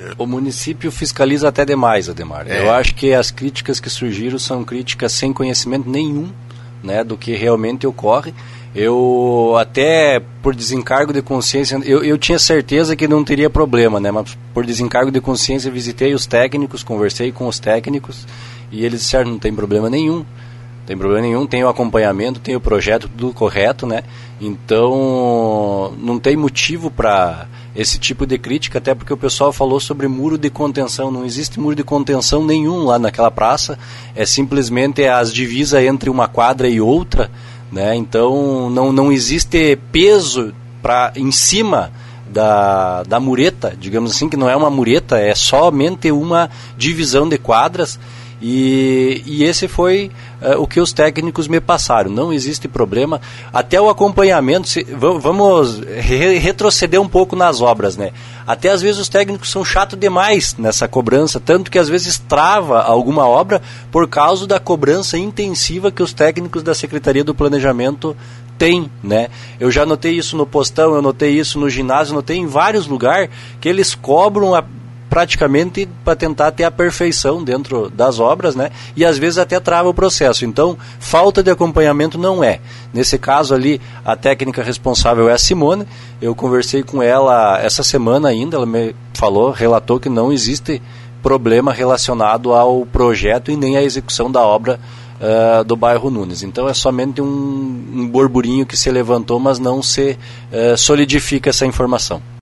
O município fiscaliza até demais, Ademar. Eu acho que as críticas que surgiram são críticas sem conhecimento nenhum, né, do que realmente ocorre. Eu até, por desencargo de consciência, eu tinha certeza que não teria problema, né, mas por desencargo de consciência visitei os técnicos, conversei com os técnicos e eles disseram, não tem problema nenhum. Tem problema nenhum, tem o acompanhamento, tem o projeto, tudo correto, né? Então, não tem motivo para esse tipo de crítica, até porque o pessoal falou sobre muro de contenção. Não existe muro de contenção nenhum lá naquela praça, é simplesmente as divisas entre uma quadra e outra, né? Então, não existe peso em cima da mureta, digamos assim, que não é uma mureta, é somente uma divisão de quadras. E esse foi o que os técnicos me passaram. Não existe problema. Até o acompanhamento, vamos retroceder um pouco nas obras, né? Até às vezes os técnicos são chatos demais nessa cobrança, tanto que às vezes trava alguma obra por causa da cobrança intensiva que os técnicos da Secretaria do Planejamento têm, né? Eu já notei isso no postão, eu notei isso no ginásio, notei em vários lugares que eles cobram praticamente para tentar ter a perfeição dentro das obras, né? E às vezes até trava o processo. Então, falta de acompanhamento não é. Nesse caso ali, a técnica responsável é a Simone. Eu conversei com ela essa semana ainda, ela me relatou que não existe problema relacionado ao projeto e nem à execução da obra do bairro Nunes. Então é somente um burburinho que se levantou, mas não se solidifica essa informação.